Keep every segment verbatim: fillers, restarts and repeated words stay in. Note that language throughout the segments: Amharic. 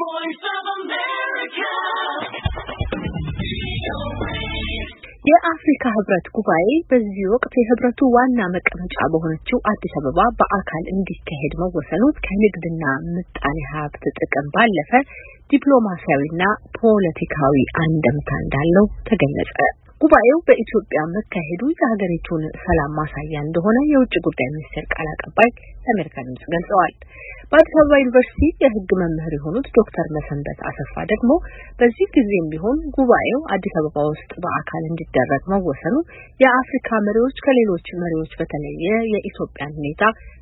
voice of America. የአፍሪካ ህብረት ጉባኤ በዚህ ወቅት የህብረቱ ዋና መቀመጫ በሆነችው አዲስ አበባ በአካል እንዲካሄድ መወሰኑ ከንግድና ምጣኔ ሀብት ጥቅም ባለፈ ዲፕሎማሲያዊና ፖለቲካዊ አንድምታ እንዳለው ተገለጸ። ጉባኤው በኢትዮጵያ መካሄዱ የሀገሪቱን ሰላም ማሳያ እንደሆነ የውጭ ጉዳይ ሚኒስቴር ቃል አቀባይ ለአሜሪካ ድምጽ ገልጸዋል። በአዲስ አበባ ዩኒቨርሲቲ የህግ መምህር የሆኑት ዶክተር መሰንበት አሰፋ ደግሞ በዚህ ጊዜም ቢሆን ጉባኤው አዲስ አበባ ውስጥ በአካል እንዲደረግ መወሰኑ የአፍሪካ መሪዎች ከሌሎች መሪዎች በተለየ የኢትዮጵያን ሁኔታ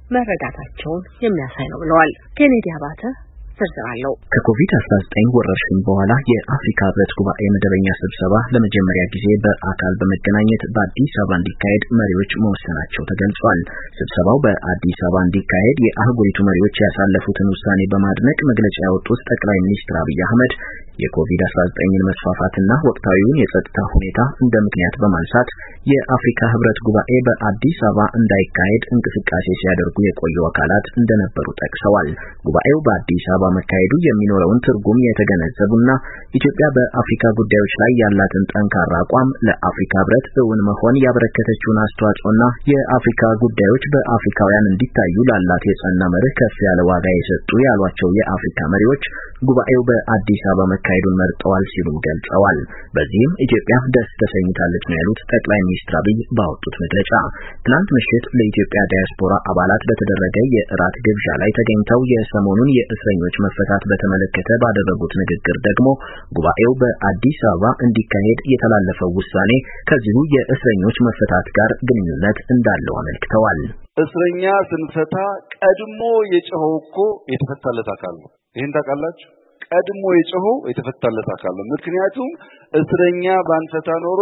መረዳታቸውን የሚያሳይ ነው ብለዋል። ኬኔዲ አባተ ተዘራለው ከኮቪድ አስራ ዘጠኝ ወረርሽኝ በኋላ የአፍሪካ ህብረት ጉባኤ መደበኛ ስብሰባ ለመጀመሪያ ጊዜ በአካል በመገናኘት በአዲስ አበባ እንዲካሄድ መሪዎች መወሰናቸው ተገልጿል። ስብሰባው በአዲስ አበባ እንዲካሄድ የአህጉሪቱ መሪዎች ያሳለፉትን ውሳኔ በማድነቅ መግለጫ ያወጡት ጠቅላይ ሚኒስትር አብይ አህመድ የኮቪድ አስራ ዘጠኝን መስፋፋትና ወቅታዊውን የጸጥታ ሁኔታ እንደ ምክንያት በማንሳት የአፍሪካ ህብረት ጉባኤ በአዲስ አበባ እንዳይካሄድ እንቅስቃሴ ሲያደርጉ የቆዩ አካላት እንደነበሩ ጠቅሰዋል። ጉባኤው በአዲስ አበባ መካሄዱ የሚኖረውን ትርጉም የተገነዘቡና ኢትዮጵያ በአፍሪካ ጉዳዮች ላይ ያላትን ጠንካራ አቋም ለአፍሪካ ህብረት እውን መሆን ያበረከተችውን አስተዋጽኦና የአፍሪካ ጉዳዮች በአፍሪካውያን እንዲታዩ ላላት የጸና መርህ ከፍ ያለ ዋጋ የሰጡ ያሏቸው የአፍሪካ መሪዎች ጉባኤው በአዲስ አበባ መካሄዱን መርጠዋል ሲሉ ገልጸዋል። በዚህም ኢትዮጵያ ደስ ተሰኝታለች ነው ያሉት ጠቅላይ ሚኒስትር አብይ ባወጡት መግለጫ። ትናንት ምሽት ለኢትዮጵያ ዳያስፖራ አባላት በተደረገ የእራት ግብዣ ላይ ተገኝተው የሰሞኑን የእስረኞች መፈታት በተመለከተ ባደረጉት ንግግር ደግሞ ጉባኤው በአዲስ አበባ እንዲካሄድ የተላለፈው ውሳኔ ከዚሁ የእስረኞች መፈታት ጋር ግንኙነት እንዳለው አመልክተዋል። እስረኛ ስንፈታ ቀድሞ የጮኸው እኮ የተፈታለት አካል ነው። ይሄን ታውቃላችሁ? ቀድሞ የጮኸው የተፈታለት አካል ነው። ምክንያቱም እስረኛ ባንፈታ ኖሮ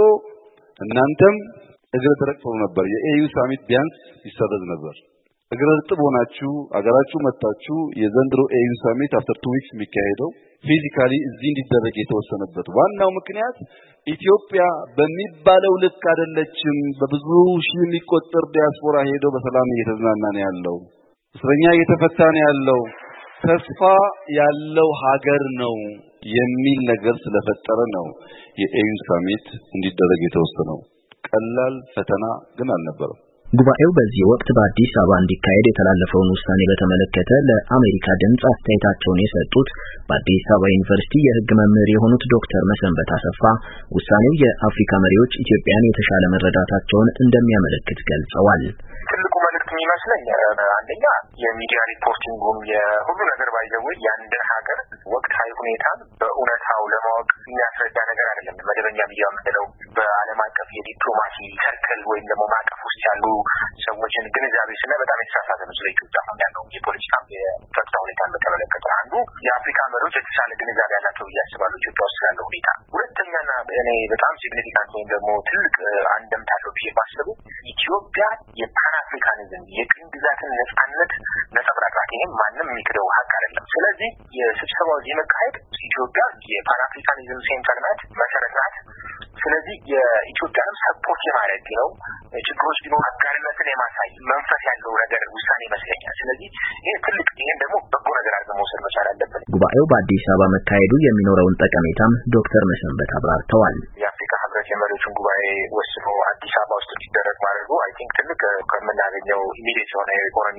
እናንተም እግረ ተረቅፎ ነበር፣ የኤዩ ሳሚት ቢያንስ ይሰረዝ ነበር። እግረ ጥብ ሆናችሁ አገራችሁ መጣችሁ የዘንድሮ ኤዩ ሳሚት አፍተር ቱ ዊክስ የሚካሄደው ፊዚካሊ እዚህ እንዲደረግ የተወሰነበት ዋናው ምክንያት ኢትዮጵያ በሚባለው ልክ አይደለችም። በብዙ ሺህ የሚቆጠር ዲያስፖራ ሄዶ በሰላም እየተዝናና ነው ያለው። እስረኛ እየተፈታ ነው ያለው። ተስፋ ያለው ሀገር ነው የሚል ነገር ስለፈጠረ ነው የኤዩ ሳሚት እንዲደረግ የተወሰነው። ቀላል ፈተና ግን አልነበረም። ጉባኤው በዚህ ወቅት በአዲስ አበባ እንዲካሄድ የተላለፈውን ውሳኔ በተመለከተ ለአሜሪካ ድምጽ አስተያየታቸውን የሰጡት በአዲስ አበባ ዩኒቨርሲቲ የህግ መምህር የሆኑት ዶክተር መሰንበት አሰፋ ውሳኔው የአፍሪካ መሪዎች ኢትዮጵያን የተሻለ መረዳታቸውን እንደሚያመለክት ገልጸዋል። ትልቁ መልእክት የሚመስለኝ አንደኛ የሚዲያ ሪፖርቲንጉም የሁሉ ነገር ባይዘው የአንድ ሀገር ወቅታዊ ሁኔታን በእውነታው ለማወቅ የሚያስረዳ ነገር አይደለም። መደበኛ ሚዲያ የምንለው በዓለም አቀፍ የዲፕሎማሲ ሰርክል ወይም ደግሞ ማዕቀፍ ውስጥ ያሉ ሰዎችን ግንዛቤ ስለ በጣም የተሳሳተ ነው። ስለ ኢትዮጵያ ያለው የፖለቲካ የጸጥታ ሁኔታን በተመለከተ አንዱ የአፍሪካ መሪዎች የተሻለ ግንዛቤ ያላቸው እያስባሉ ኢትዮጵያ ውስጥ ያለው ሁኔታ። ሁለተኛና እኔ በጣም ሲግኒፊካንት ወይም ደግሞ ትልቅ አንድምታ አለው ብዬ የማስበው ኢትዮጵያ የፓን አፍሪካኒዝም የቅኝ ግዛትን ነጻነት ነጸብራቅ ናት። ይሄም ማንም የሚክደው ሀቅ አይደለም። ስለዚህ የስብሰባው የመካሄድ ኢትዮጵያ የፓን አፍሪካኒዝም ሴንተር ናት፣ መሰረት ናት። ስለዚህ የኢትዮጵያንም ሰፖርት የማድረግ ነው ችግሮች ቢኖር አጋርነትን የማሳይ መንፈስ ያለው ነገር ውሳኔ ይመስለኛል። ስለዚህ ይሄ ትልቅ ይሄን ደግሞ በጎ ነገር አድርገን መውሰድ መቻል አለብን። ጉባኤው በአዲስ አበባ መካሄዱ የሚኖረውን ጠቀሜታም ዶክተር መሰንበት አብራርተዋል። የአፍሪካ ህብረት የመሪዎችን ጉባኤ ወስኖ አዲስ አበባ ውስጥ እንዲደረግ ማድረጉ አይ ቲንክ ትልቅ ከምናገኘው ኢሚዲየት የሆነ የኢኮኖሚ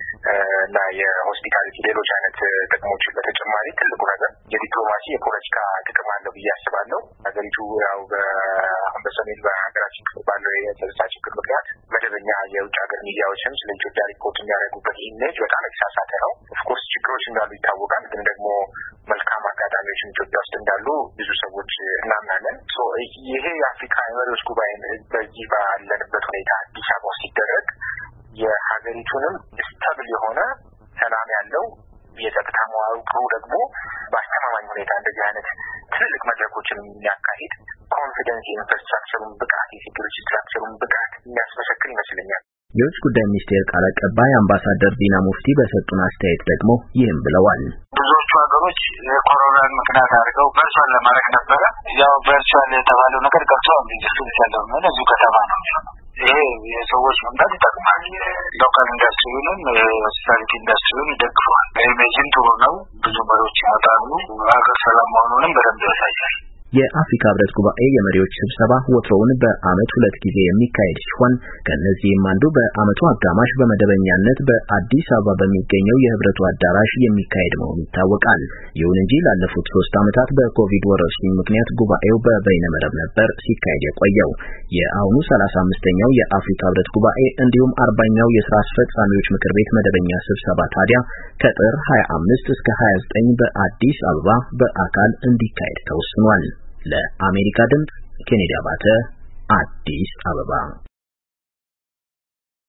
እና የሆስፒታሊቲ ሌሎች አይነት ጥቅሞች በተጨማሪ ትልቁ ነገር የዲፕሎማሲ የፖለቲካ ጥቅም አለው ብዬ አስባለሁ። ሀገሪቱ ያው በሰሜን በሀገራችን ባለው የጸጥታ ችግር ምክንያት መደበኛ የውጭ ሀገር ሚዲያዎችም ስለ ኢትዮጵያ ሪፖርት የሚያደርጉበት ኢሜጅ በጣም የተሳሳተ ነው። ኦፍኮርስ ችግሮች እንዳሉ ይታወቃል፣ ግን ደግሞ መልካም አጋጣሚዎች ኢትዮጵያ ውስጥ እንዳሉ ብዙ ሰዎች እናምናለን። ሶ ይሄ የአፍሪካ የመሪዎች ጉባኤ በዚህ ባለንበት ሁኔታ አዲስ አበባ ውስጥ ሲደረግ የሀገሪቱንም ስታብል የሆነ ሰላም ያለው የጸጥታ መዋቅሩ ደግሞ በአስተማማኝ ሁኔታ እንደዚህ አይነት ትልልቅ መድረኮችን የሚያካሂድ ኮንፊደንስ የኢንፍራስትራክቸሩን ብቃት የሴኩሪቲ ስትራክቸሩን ብቃት የሚያስመሰክር ይመስለኛል። የውጭ ጉዳይ ሚኒስቴር ቃል አቀባይ አምባሳደር ዲና ሙፍቲ በሰጡን አስተያየት ደግሞ ይህም ብለዋል። ብዙዎቹ ሀገሮች የኮሮናን ምክንያት አድርገው ቨርቹዋል ለማድረግ ነበረ። ያው ቨርቹዋል የተባለው ነገር ቀርቷል። ኢንዱስትሪ ያለው ነው እዚሁ ከተማ ነው። ይሄ የሰዎች መምጣት ይጠቅማል። ሎካል ኢንዱስትሪውንም የሆስፒታሊቲ ኢንዱስትሪውን ይደግፈዋል። ኢሜጅን ጥሩ ነው። ብዙ ያሉ መሪዎች ያወጣሉ። ሀገር ሰላም መሆኑንም በደንብ ያሳያል። የአፍሪካ ህብረት ጉባኤ የመሪዎች ስብሰባ ወትሮውን በአመት ሁለት ጊዜ የሚካሄድ ሲሆን ከነዚህም አንዱ በአመቱ አጋማሽ በመደበኛነት በአዲስ አበባ በሚገኘው የህብረቱ አዳራሽ የሚካሄድ መሆኑ ይታወቃል። ይሁን እንጂ ላለፉት ሶስት አመታት በኮቪድ ወረርሽኝ ምክንያት ጉባኤው በበይነመረብ ነበር ሲካሄድ የቆየው። የአሁኑ ሰላሳ አምስተኛው የአፍሪካ ህብረት ጉባኤ እንዲሁም አርባኛው የስራ አስፈጻሚዎች ምክር ቤት መደበኛ ስብሰባ ታዲያ ከጥር ሀያ አምስት እስከ ሀያ ዘጠኝ በአዲስ አበባ በአካል እንዲካሄድ ተወስኗል። ለአሜሪካ ድምፅ ኬኔዲ አባተ አዲስ አበባ